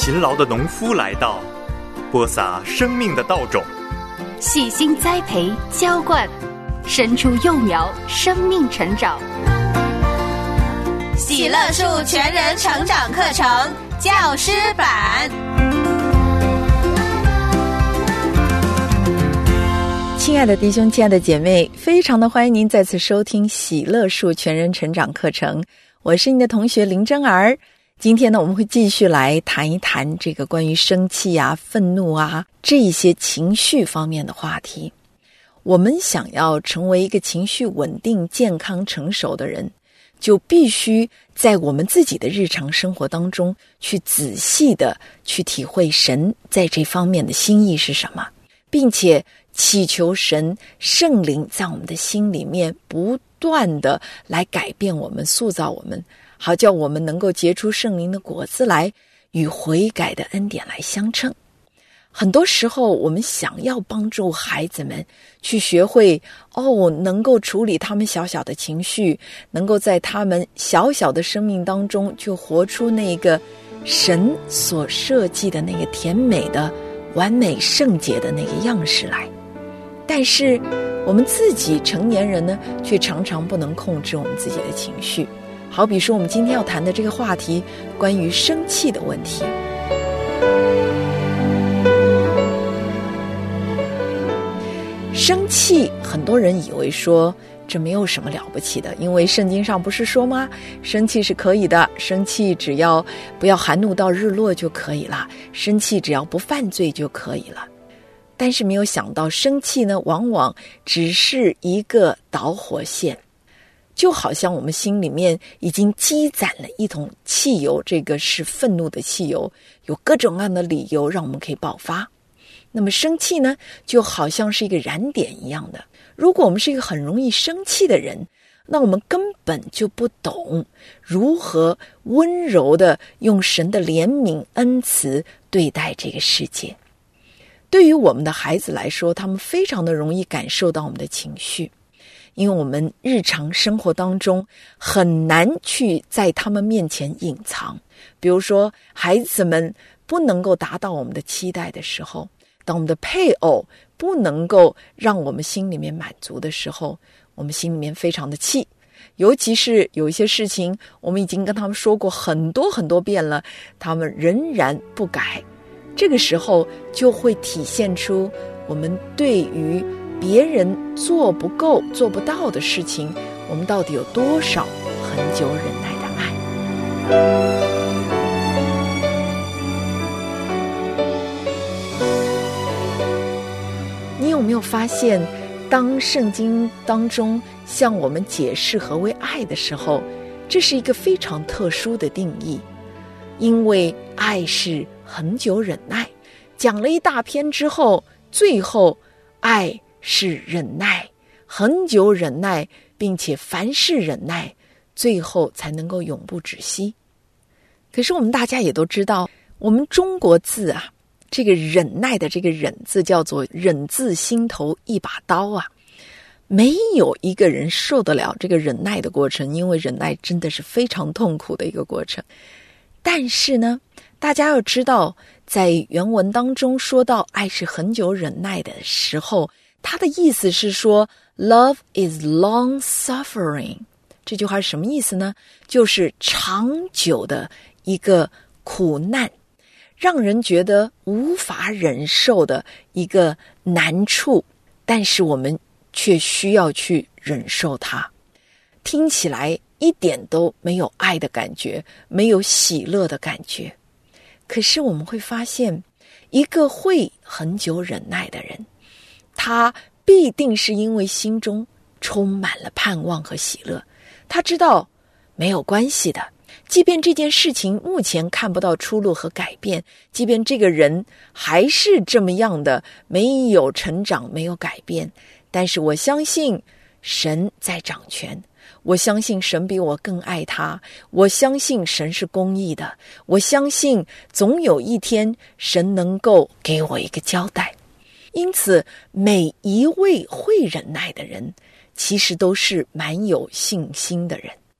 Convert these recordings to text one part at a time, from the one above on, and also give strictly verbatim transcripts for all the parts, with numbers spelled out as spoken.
勤劳的农夫来到，播撒生命的稻种， 细心栽培浇灌，生出幼苗，生命成长。 喜乐树全人成长课程教师版。 亲爱的弟兄，亲爱的姐妹，非常的欢迎您再次收听喜乐树全人成长课程，我是你的同学林真儿。今天呢，我们会继续来谈一谈这个关于生气啊、愤怒啊这一些情绪方面的话题。我们想要成为一个情绪稳定、健康、成熟的人，就必须在我们自己的日常生活当中去仔细的去体会神在这方面的心意是什么，并且祈求神圣灵在我们的心里面不断的来改变我们，塑造我们，好叫我们能够结出圣灵的果子来，与悔改的恩典来相称。很多时候我们想要帮助孩子们去学会哦，能够处理他们小小的情绪，能够在他们小小的生命当中就活出那个神所设计的那个甜美的完美圣洁的那个样式来。但是我们自己成年人呢，却常常不能控制我们自己的情绪。好比说我们今天要谈的这个话题，关于生气的问题。生气，很多人以为说这没有什么了不起的，因为圣经上不是说吗？生气是可以的，生气只要不要含怒到日落就可以了，生气只要不犯罪就可以了。但是没有想到，生气呢，往往只是一个导火线，就好像我们心里面已经积攒了一桶汽油，这个是愤怒的汽油，有各种各样的理由让我们可以爆发。那么生气呢，就好像是一个燃点一样的。如果我们是一个很容易生气的人，那我们根本就不懂如何温柔的用神的怜悯恩慈对待这个世界。对于我们的孩子来说，他们非常的容易感受到我们的情绪，因为我们日常生活当中很难去在他们面前隐藏。比如说孩子们不能够达到我们的期待的时候，当我们的配偶不能够让我们心里面满足的时候，我们心里面非常的气。尤其是有一些事情我们已经跟他们说过很多很多遍了，他们仍然不改，这个时候就会体现出我们对于别人做不够做不到的事情，我们到底有多少恒久忍耐的爱。你有没有发现，当圣经当中向我们解释何为爱的时候，这是一个非常特殊的定义。因为爱是恒久忍耐，讲了一大篇之后，最后爱是忍耐，恒久忍耐，并且凡事忍耐，最后才能够永不止息。可是我们大家也都知道，我们中国字啊，这个忍耐的这个忍字叫做忍字心头一把刀啊，没有一个人受得了这个忍耐的过程，因为忍耐真的是非常痛苦的一个过程。但是呢，大家要知道，在原文当中说到爱是恒久忍耐的时候，它的意思是说 Love is long suffering。 这句话是什么意思呢？就是长久的一个苦难，让人觉得无法忍受的一个难处，但是我们却需要去忍受它。听起来一点都没有爱的感觉，没有喜乐的感觉。可是我们会发现，一个会很久忍耐的人，他必定是因为心中充满了盼望和喜乐。他知道没有关系的，即便这件事情目前看不到出路和改变，即便这个人还是这么样的没有成长，没有改变，但是我相信神在掌权，我相信神比我更爱他，我相信神是公义的，我相信总有一天神能够给我一个交代。因此每一位会忍耐的人其实都是蛮有信心的人，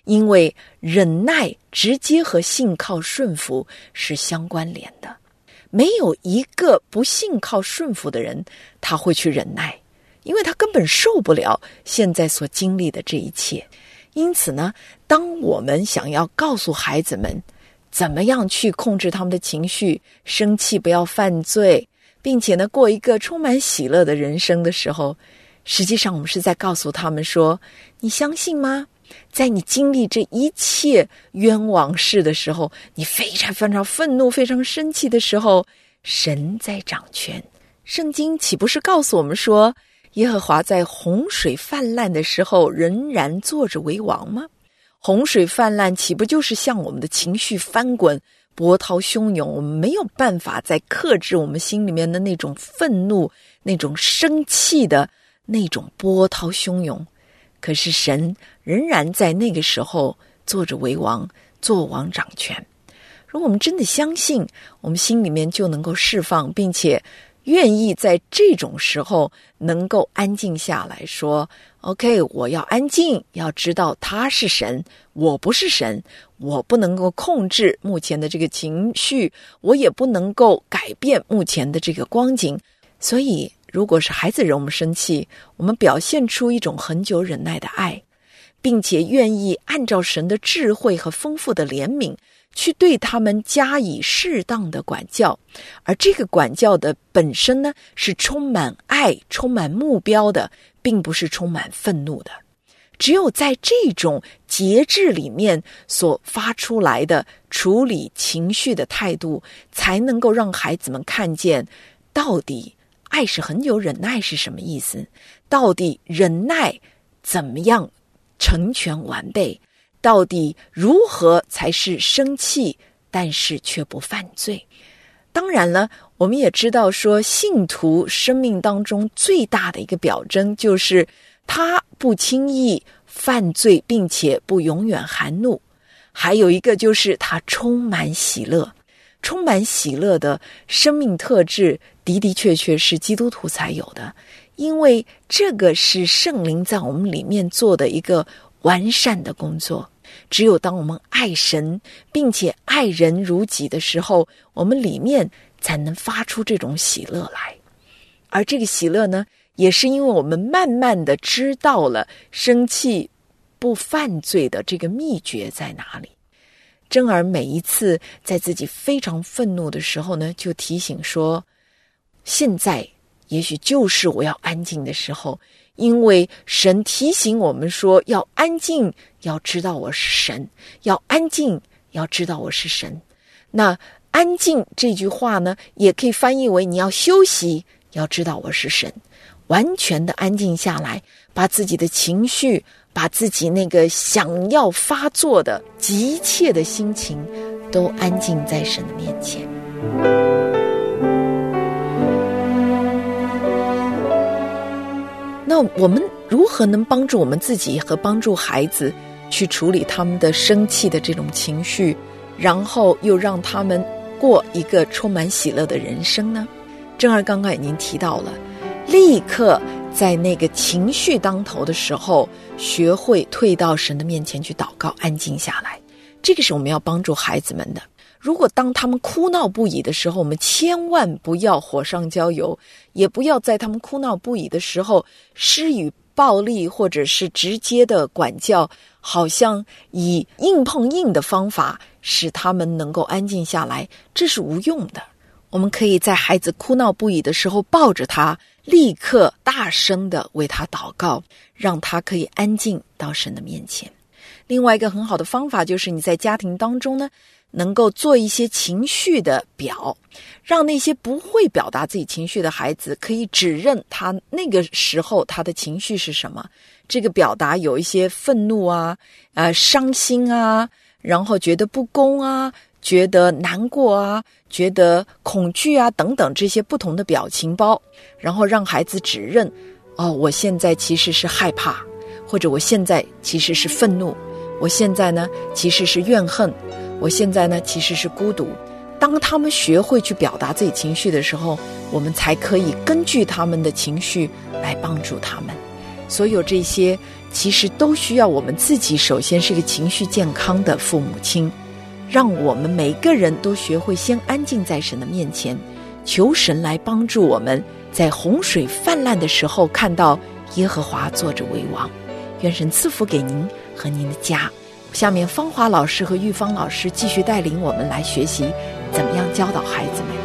因为忍耐直接和信靠顺服是相关联的。没有一个不信靠顺服的人，他会去忍耐，因为他根本受不了现在所经历的这一切。因此呢，当我们想要告诉孩子们怎么样去控制他们的情绪，生气不要犯罪，并且呢过一个充满喜乐的人生的时候，实际上我们是在告诉他们说，你相信吗？在你经历这一切冤枉事的时候，你非常非常愤怒非常生气的时候，神在掌权。圣经岂不是告诉我们说，耶和华在洪水泛滥的时候仍然坐着为王吗？洪水泛滥岂不就是像我们的情绪翻滚波涛汹涌，我们没有办法再克制我们心里面的那种愤怒，那种生气的那种波涛汹涌。可是神仍然在那个时候坐着为王，做王掌权。如果我们真的相信，我们心里面就能够释放，并且愿意在这种时候能够安静下来，说 OK， 我要安静，要知道他是神，我不是神，我不能够控制目前的这个情绪，我也不能够改变目前的这个光景。所以如果是孩子惹我们生气，我们表现出一种恒久忍耐的爱，并且愿意按照神的智慧和丰富的怜悯去对他们加以适当的管教，而这个管教的本身呢，是充满爱充满目标的，并不是充满愤怒的。只有在这种节制里面所发出来的处理情绪的态度，才能够让孩子们看见到底爱是恒久忍耐是什么意思，到底忍耐怎么样成全完备，到底如何才是生气但是却不犯罪。当然了，我们也知道说，信徒生命当中最大的一个表征就是他不轻易犯罪，并且不永远含怒。还有一个就是他充满喜乐。充满喜乐的生命特质的的确确是基督徒才有的，因为这个是圣灵在我们里面做的一个完善的工作。只有当我们爱神并且爱人如己的时候，我们里面才能发出这种喜乐来。而这个喜乐呢，也是因为我们慢慢的知道了生气不犯罪的这个秘诀在哪里。珍儿每一次在自己非常愤怒的时候呢，就提醒说，现在也许就是我要安静的时候，因为神提醒我们说要安静，要知道我是神，要安静，要知道我是神。那安静这句话呢，也可以翻译为你要休息，要知道我是神。完全的安静下来，把自己的情绪，把自己那个想要发作的急切的心情都安静在神的面前。那我们如何能帮助我们自己和帮助孩子去处理他们的生气的这种情绪，然后又让他们过一个充满喜乐的人生呢？珍儿刚刚已经提到了，立刻在那个情绪当头的时候，学会退到神的面前去祷告，安静下来。这个是我们要帮助孩子们的。如果当他们哭闹不已的时候，我们千万不要火上浇油，也不要在他们哭闹不已的时候施予暴力或者是直接的管教，好像以硬碰硬的方法使他们能够安静下来，这是无用的。我们可以在孩子哭闹不已的时候抱着他，立刻大声的为他祷告，让他可以安静到神的面前。另外一个很好的方法就是你在家庭当中呢，能够做一些情绪的表，让那些不会表达自己情绪的孩子可以指认他那个时候他的情绪是什么。这个表达有一些愤怒啊、呃伤心啊，然后觉得不公啊，觉得难过啊，觉得恐惧啊等等这些不同的表情包，然后让孩子指认，哦，我现在其实是害怕，或者我现在其实是愤怒，我现在呢其实是怨恨，我现在呢其实是孤独。当他们学会去表达自己情绪的时候，我们才可以根据他们的情绪来帮助他们。 所有这些其实都需要我们自己首先是个情绪健康的父母亲，让我们每个人都学会先安静在神的面前，求神来帮助我们在洪水泛滥的时候看到耶和华坐着为王。愿神赐福给您和您的家。下面芳华老师和玉芳老师继续带领我们来学习怎么样教导孩子们。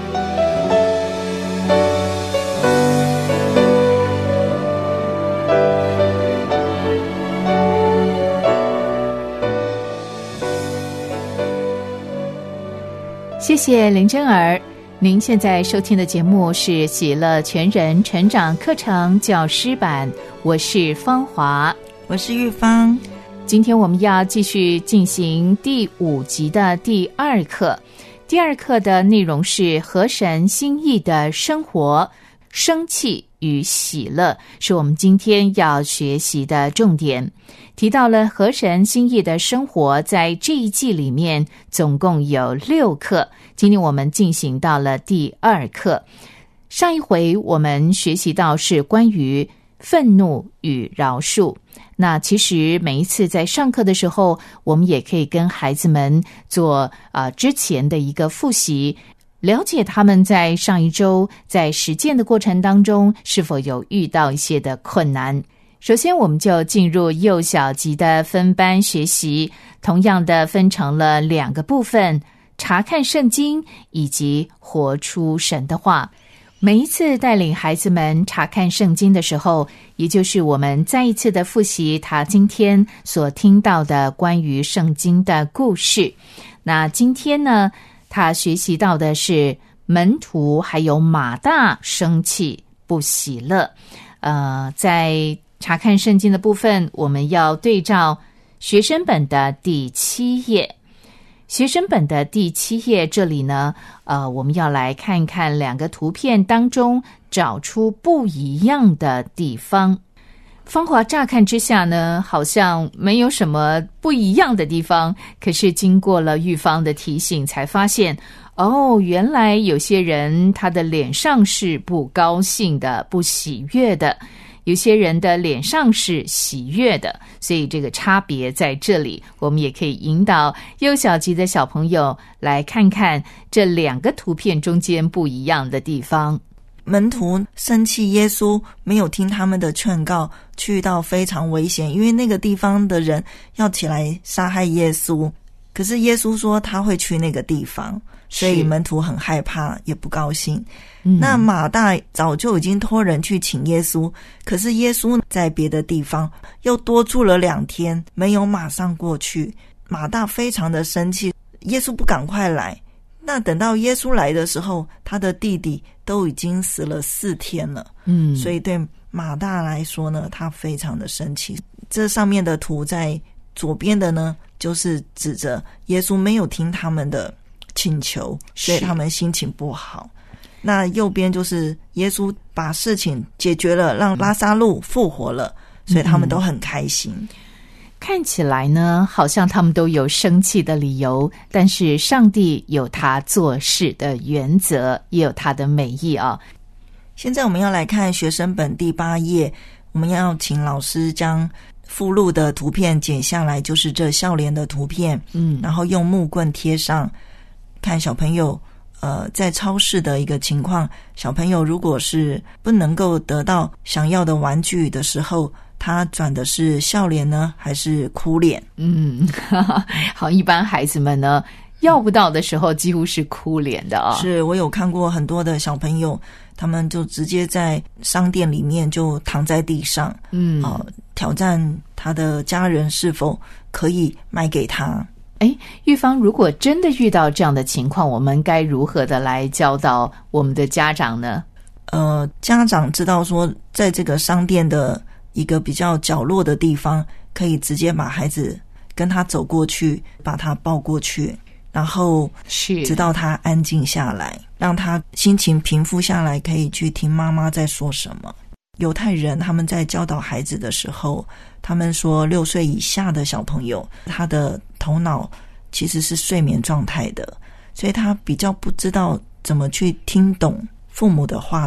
谢谢林真儿。您现在收听的节目是喜乐全人成长课程教师版，我是芳华， 我是玉芳。 今天我们要继续进行第五集的第二课。第二课的内容是合神心意的生活，生气与喜乐是我们今天要学习的重点。提到了合神心意的生活，在这一季里面总共有六课，今天我们进行到了第二课。上一回我们学习到是关于愤怒与饶恕。那其实每一次在上课的时候，我们也可以跟孩子们做啊、呃、之前的一个复习，了解他们在上一周在实践的过程当中是否有遇到一些的困难。首先我们就进入幼小级的分班学习，同样的分成了两个部分，查看圣经以及活出神的话。每一次带领孩子们查看圣经的时候，也就是我们再一次的复习他今天所听到的关于圣经的故事。那今天呢，他学习到的是门徒还有马大生气不喜乐。呃，在查看圣经的部分，我们要对照学生本的第七页。学生本的第七页这里呢，呃，我们要来看一看两个图片当中找出不一样的地方。芳华乍看之下呢，好像没有什么不一样的地方，可是经过了玉芳的提醒，才发现哦，原来有些人他的脸上是不高兴的、不喜悦的，有些人的脸上是喜悦的，所以这个差别在这里。我们也可以引导幼小级的小朋友来看看这两个图片中间不一样的地方。 门徒生气耶稣没有听他们的劝告，去到非常危险，因为那个地方的人要起来杀害耶稣，可是耶稣说他会去那个地方，所以门徒很害怕也不高兴。嗯、那马大早就已经托人去请耶稣，可是耶稣在别的地方又多住了两天，没有马上过去。马大非常的生气，耶稣不赶快来。那等到耶稣来的时候，他的弟弟都已经死了四天了。嗯，所以对马大来说呢，他非常的生气。这上面的图在左边的呢，就是指着耶稣没有听他们的请求，所以他们心情不好。那右边就是耶稣把事情解决了，让拉撒路复活了，所以他们都很开心。嗯， 看起来呢，好像他们都有生气的理由，但是上帝有他做事的原则，也有他的美意啊。 现在我们要来看学生本第八页，我们要请老师将附录的图片剪下来，就是这笑脸的图片，嗯，然后用木棍贴上。看小朋友呃，在超市的一个情况，小朋友如果是不能够得到想要的玩具的时候，他转的是笑脸呢，还是哭脸？ 嗯，哈哈，好，一般孩子们呢，要不到的时候几乎是哭脸的啊、哦。 是，我有看过很多的小朋友，他们就直接在商店里面就躺在地上，嗯，呃、挑战他的家人是否可以买给他。 哎，玉芳，如果真的遇到这样的情况，我们该如何的来教导我们的家长呢？ 呃，家长知道说，在这个商店的一个比较角落的地方，可以直接把孩子跟他走过去，把他抱过去，然后是直到他安静下来，让他心情平复下来，可以去听妈妈在说什么。犹太人他们在教导孩子的时候，他们说六岁以下的小朋友，他的头脑其实是睡眠状态的，所以他比较不知道怎么去听懂父母的话。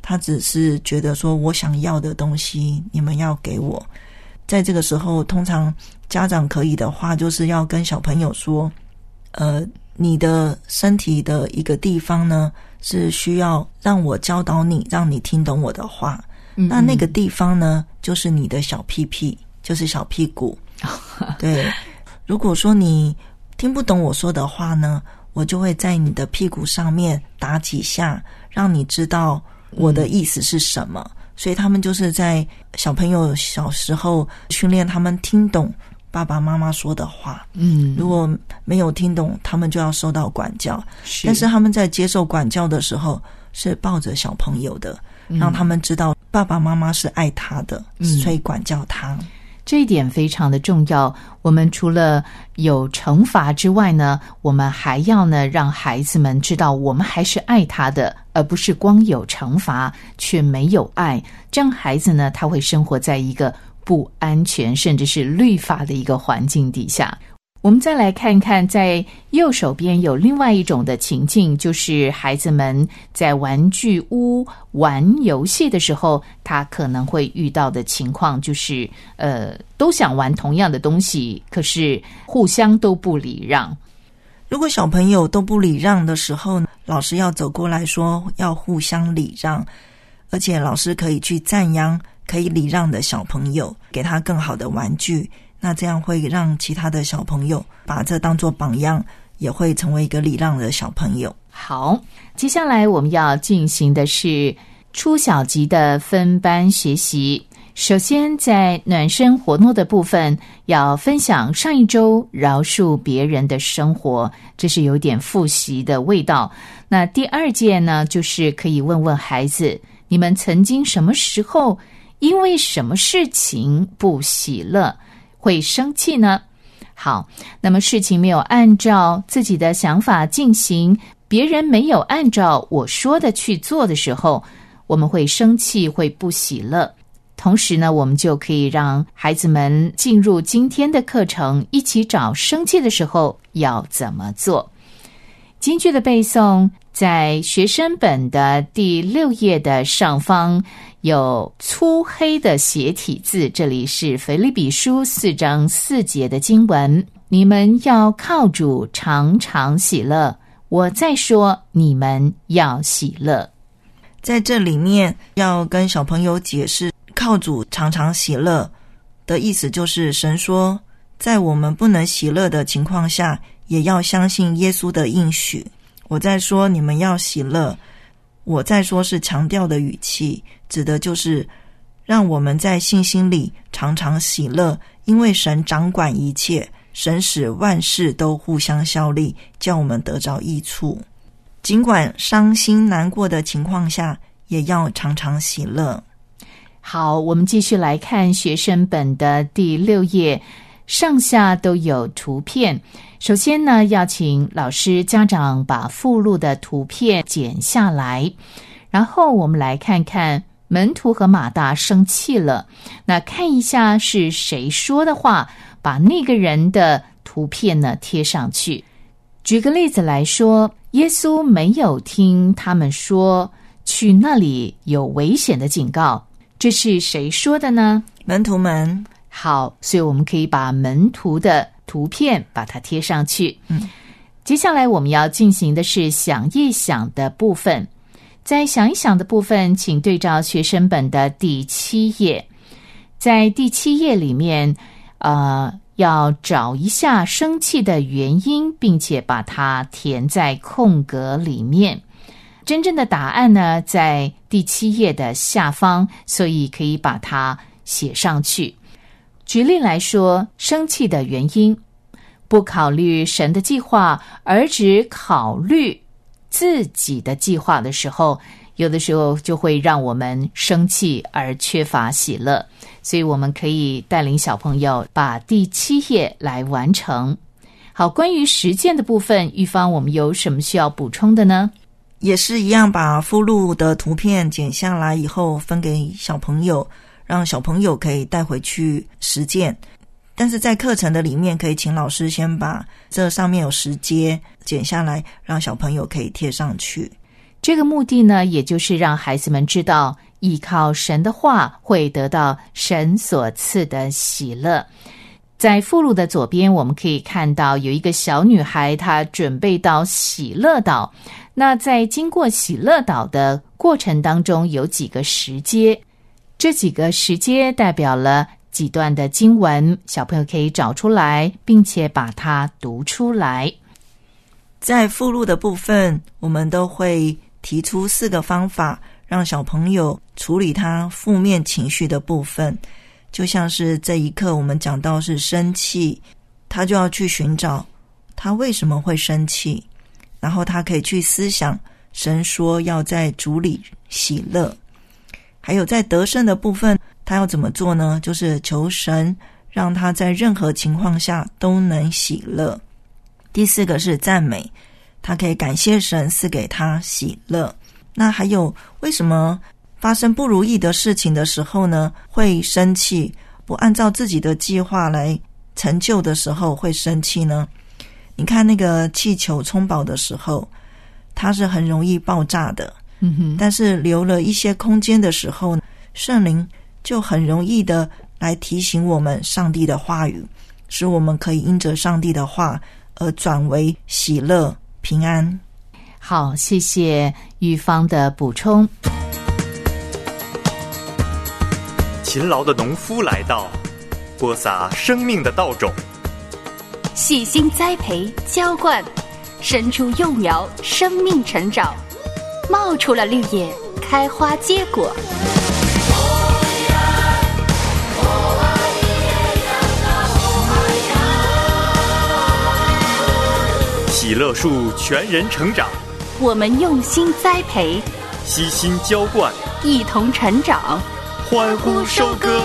他只是觉得说我想要的东西你们要给我。在这个时候，通常家长可以的话，就是要跟小朋友说，呃，你的身体的一个地方呢，是需要让我教导你，让你听懂我的话。嗯嗯，那那个地方呢，就是你的小屁屁，就是小屁股。对，如果说你听不懂我说的话呢，我就会在你的屁股上面打几下，让你知道我的意思是什么。嗯，所以他们就是在小朋友小时候训练他们听懂爸爸妈妈说的话。嗯，如果没有听懂，他们就要受到管教。是，但是他们在接受管教的时候是抱着小朋友的，嗯，让他们知道爸爸妈妈是爱他的，嗯，所以管教他。 这一点非常的重要。我们除了有惩罚之外呢，我们还要呢让孩子们知道我们还是爱他的，而不是光有惩罚却没有爱。这样孩子呢，他会生活在一个不安全甚至是律法的一个环境底下。我们再来看看，在右手边有另外一种的情境，就是孩子们在玩具屋玩游戏的时候，他可能会遇到的情况，就是呃，都想玩同样的东西，可是互相都不礼让。 如果小朋友都不礼让的时候，老师要走过来说要互相礼让，而且老师可以去赞扬可以礼让的小朋友，给他更好的玩具。那这样会让其他的小朋友把这当作榜样，也会成为一个礼让的小朋友。 好，接下来我们要进行的是初小级的分班学习。首先在暖身活动的部分，要分享上一周饶恕别人的生活，这是有点复习的味道。那第二件呢，就是可以问问孩子，你们曾经什么时候因为什么事情不喜乐，会生气呢？好，那么事情没有按照自己的想法进行，别人没有按照我说的去做的时候，我们会生气，会不喜乐。同时呢，我们就可以让孩子们进入今天的课程，一起找生气的时候要怎么做。金句的背诵在学生本的第六页的上方有粗黑的斜体字，这里是腓立比书四章四节的经文，你们要靠主常常喜乐，我再说你们要喜乐。 在这里面要跟小朋友解释靠主常常喜乐的意思，就是神说在我们不能喜乐的情况下，也要相信耶稣的应许。我再说你们要喜乐，我再说是强调的语气，指的就是让我们在信心里常常喜乐，因为神掌管一切，神使万事都互相效力，叫我们得着益处。尽管伤心难过的情况下，也要常常喜乐。 好，我们继续来看学生本的第六页，上下都有图片。首先呢，要请老师家长把附录的图片剪下来，然后我们来看看门徒和马大生气了，那看一下是谁说的话，把那个人的图片呢贴上去。举个例子来说，耶稣没有听他们说去那里有危险的警告，这是谁说的呢？ 门徒们。 好，所以我们可以把门徒的图片把它贴上去。嗯，接下来我们要进行的是想一想的部分。在想一想的部分，请对照学生本的第七页。在第七页里面，呃，要找一下生气的原因，并且把它填在空格里面。真正的答案呢，在第七页的下方，所以可以把它写上去。举例来说，生气的原因，不考虑神的计划，而只考虑自己的计划的时候，有的时候就会让我们生气而缺乏喜乐。所以我们可以带领小朋友把第七页来完成。好，关于实践的部分，玉芳我们有什么需要补充的呢？ 也是一样，把附录的图片剪下来以后分给小朋友，让小朋友可以带回去实践。但是在课程的里面，可以请老师先把这上面有十节剪下来，让小朋友可以贴上去。 这个目的呢，也就是让孩子们知道，依靠神的话会得到神所赐的喜乐。在附录的左边，我们可以看到有一个小女孩，她准备到喜乐岛。那在经过喜乐岛的过程当中，有几个时节，这几个时节代表了几段的经文，小朋友可以找出来，并且把它读出来。 在附录的部分，我们都会提出四个方法，让小朋友处理他负面情绪的部分。就像是这一课我们讲到是生气，他就要去寻找他为什么会生气，然后他可以去思想神说要在主里喜乐。还有在得胜的部分，他要怎么做呢？就是求神让他在任何情况下都能喜乐。第四个是赞美，他可以感谢神赐给他喜乐。那还有为什么发生不如意的事情的时候呢，会生气，不按照自己的计划来成就的时候会生气呢？你看那个气球充饱的时候，它是很容易爆炸的， 嗯哼， 但是留了一些空间的时候，圣灵就很容易的来提醒我们上帝的话语，使我们可以因着上帝的话而转为喜乐平安。 好，谢谢玉芳的补充。 勤劳的农夫来到，播撒生命的稻种， 细心栽培浇灌，生出幼苗，生命成长，冒出了绿叶，开花结果。 喜乐树全人成长， 我们用心栽培， 悉心浇灌， 一同成长， 欢呼收割。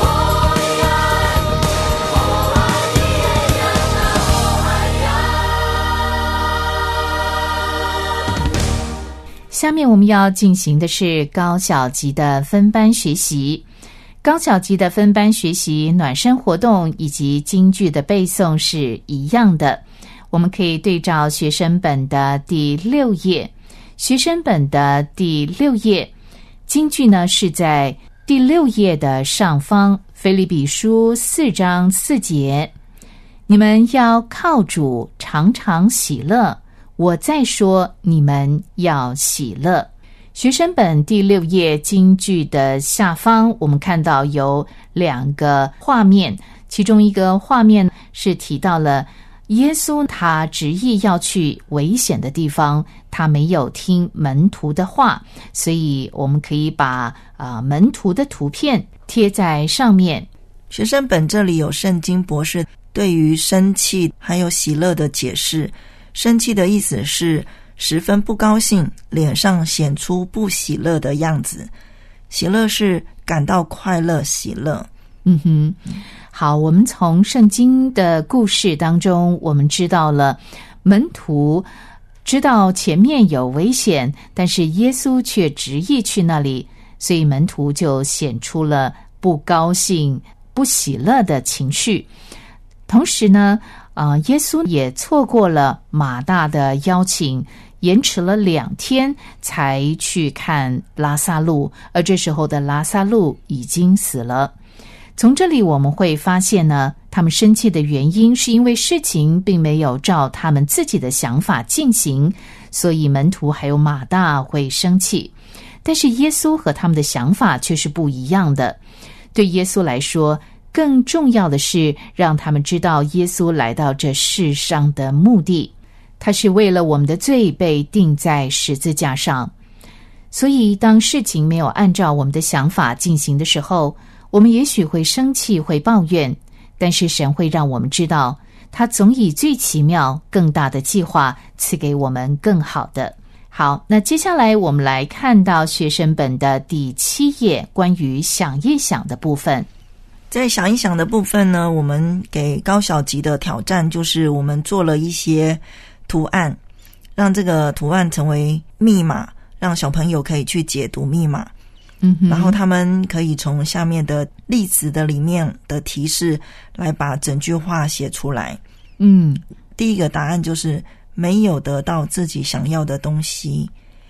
下面我们要进行的是高小级的分班学习。高小级的分班学习，暖身活动以及金句的背诵是一样的。我们可以对照学生本的第六页，学生本的第六页，金句呢是在第六页的上方，腓立比书四章四节，你们要靠主常常喜乐，我再说你们要喜乐。学生本第六页金句的下方，我们看到有两个画面，其中一个画面是提到了耶稣他执意要去危险的地方，他没有听门徒的话，所以我们可以把、呃、门徒的图片贴在上面。 学生本这里有圣经博士对于生气还有喜乐的解释。生气的意思是十分不高兴，脸上显出不喜乐的样子。喜乐是感到快乐喜乐。 嗯哼，好，我们从圣经的故事当中，我们知道了门徒知道前面有危险，但是耶稣却执意去那里，所以门徒就显出了不高兴、不喜乐的情绪。同时呢，呃，耶稣也错过了马大的邀请，延迟了两天才去看拉撒路，而这时候的拉撒路已经死了。从这里我们会发现呢，他们生气的原因是因为事情并没有照他们自己的想法进行，所以门徒还有马大会生气。但是耶稣和他们的想法却是不一样的。对耶稣来说，更重要的是让他们知道耶稣来到这世上的目的，他是为了我们的罪被钉在十字架上。所以当事情没有按照我们的想法进行的时候，我们也许会生气，会抱怨，但是神会让我们知道，他总以最奇妙更大的计划赐给我们更好的。好，那接下来我们来看到学生本的第七页，关于想一想的部分。 在想一想的部分呢，我们给高小级的挑战就是我们做了一些图案，让这个图案成为密码，让小朋友可以去解读密码。 嗯哼， 然后他们可以从下面的例子的里面的提示来把整句话写出来。 嗯， 第一个答案就是没有得到自己想要的东西。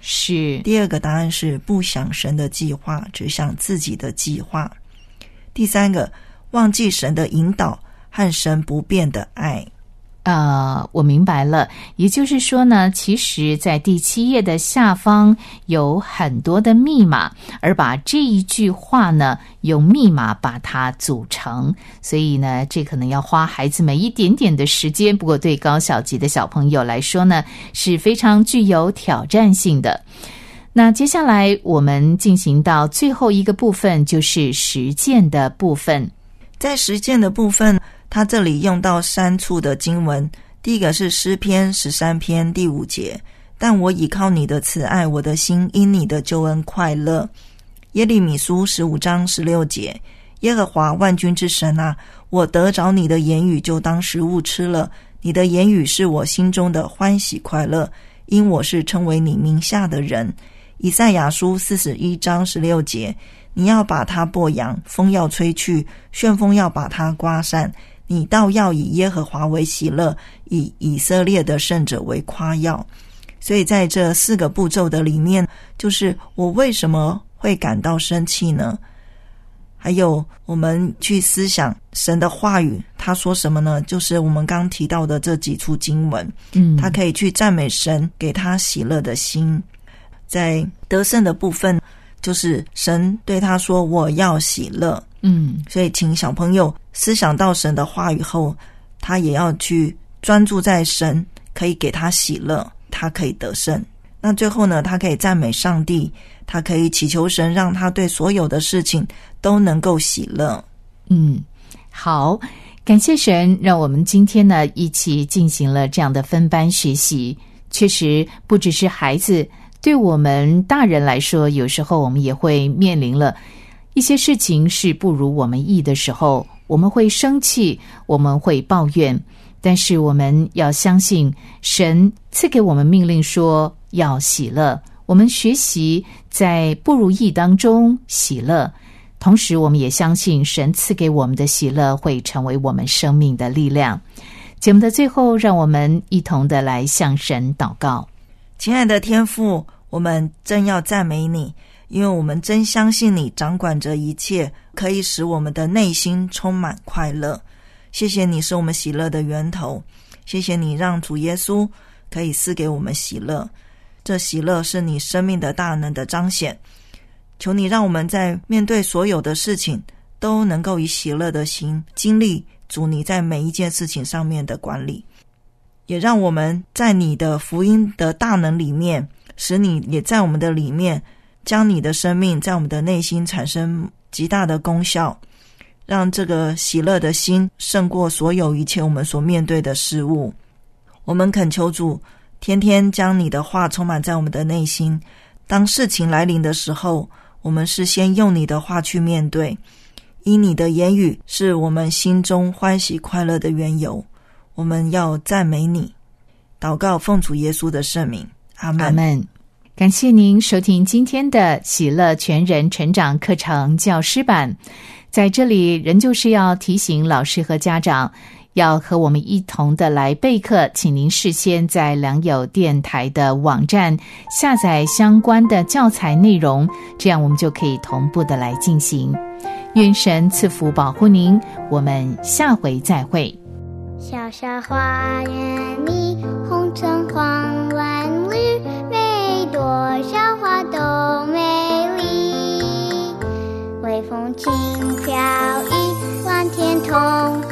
是。 第二个答案是不想神的计划，只想自己的计划。第三个，忘记神的引导和神不变的爱。 呃，我明白了，也就是说呢，其实在第七页的下方有很多的密码，而把这一句话呢用密码把它组成，所以呢这可能要花孩子们一点点的时间，不过对高小级的小朋友来说呢是非常具有挑战性的。那接下来我们进行到最后一个部分，就是实践的部分。 在实践的部分，他这里用到三处的经文，第一个是诗篇十三篇第五节，但我倚靠你的慈爱，我的心因你的救恩快乐。耶利米书十五章十六节，耶和华万军之神啊，我得着你的言语就当食物吃了，你的言语是我心中的欢喜快乐，因我是称为你名下的人。以赛亚书四十一章十六节，你要把它播扬，风要吹去，旋风要把它刮散，你倒要以耶和华为喜乐，以以色列的圣者为夸耀。所以在这四个步骤的里面，就是我为什么会感到生气呢？还有我们去思想神的话语，他说什么呢？就是我们刚提到的这几处经文，嗯，他可以去赞美神，给他喜乐的心。在得胜的部分，就是神对他说我要喜乐，嗯，所以请小朋友思想到神的话语后，他也要去专注在神可以给他喜乐，他可以得胜。那最后呢，他可以赞美上帝，他可以祈求神让他对所有的事情都能够喜乐。 嗯，好，感谢神，让我们今天呢一起进行了这样的分班学习。确实不只是孩子，对我们大人来说，有时候我们也会面临了一些事情是不如我们意的时候，我们会生气，我们会抱怨，但是我们要相信神赐给我们命令说要喜乐，我们学习在不如意当中喜乐，同时我们也相信神赐给我们的喜乐会成为我们生命的力量。节目的最后，让我们一同的来向神祷告。 亲爱的天父，我们真要赞美你，因为我们真相信你掌管着一切，可以使我们的内心充满快乐。谢谢你是我们喜乐的源头，谢谢你让主耶稣可以赐给我们喜乐，这喜乐是你生命的大能的彰显。求你让我们在面对所有的事情都能够以喜乐的心经历主你在每一件事情上面的管理，也让我们在你的福音的大能里面，使你也在我们的里面将你的生命在我们的内心产生极大的功效，让这个喜乐的心胜过所有一切我们所面对的事物。我们恳求主天天将你的话充满在我们的内心，当事情来临的时候，我们是先用你的话去面对，因你的言语是我们心中欢喜快乐的缘由。我们要赞美你，祷告奉主耶稣的圣名，阿们。 阿们。感谢您收听今天的喜乐全人成长课程教师版。在这里仍旧是要提醒老师和家长，要和我们一同的来备课，请您事先在良友电台的网站下载相关的教材内容，这样我们就可以同步的来进行。愿神赐福保护您，我们下回再会。 小小花园里红橙黄蓝绿，每朵小花都美丽。微风轻飘逸，蓝天同